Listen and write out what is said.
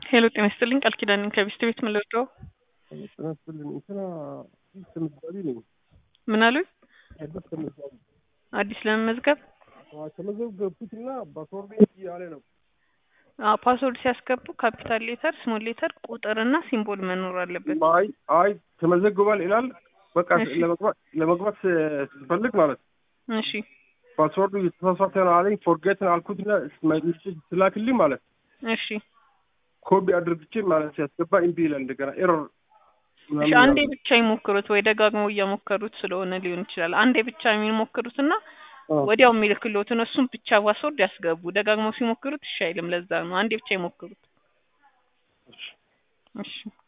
ሄሎ ጤና ይስጥልኝ ቃል ኪዳን ነኝ ከቢስት ቤት ምን ልርዳው? ጤና ይስጥልኝ አዲስ ተመዝጋቢ ነኝ። ምን አሉኝ? አዲስ ተመዝጋቢ አዲስ ለመመዝገብ ተመዘገብኩትና ፓስወርድ እያለ ነው። ፓስወርድ ሲያስገቡ ካፒታል ሌተር፣ ስሞል ሌተር፣ ቁጥርና ሲምቦል መኖር አለበት። አይ ተመዘግቧል ይላል። በቃ እሺ ለመግባት ስፈልግ ማለት እሺ ፓስወርዱ የተሳሳተ ነው አለኝ። ፎርጌት አልኩትና ስላክልኝ ማለት እሺ ኮፒ አድርግቼ ማለት ሲያስገባ እምቢ ይላል። እንደገና ኤረር እሺ አንዴ ብቻ ይሞክሩት ወይ ደጋግመው እየሞከሩት ስለሆነ ሊሆን ይችላል። አንዴ ብቻ የሚሞክሩትና ወዲያው የሚልክልዎትን እሱን ብቻ ፓስወርድ ያስገቡ። ደጋግመው ሲሞክሩት እሺ አይልም። ለዛ ነው አንዴ ብቻ ይሞክሩት። እሺ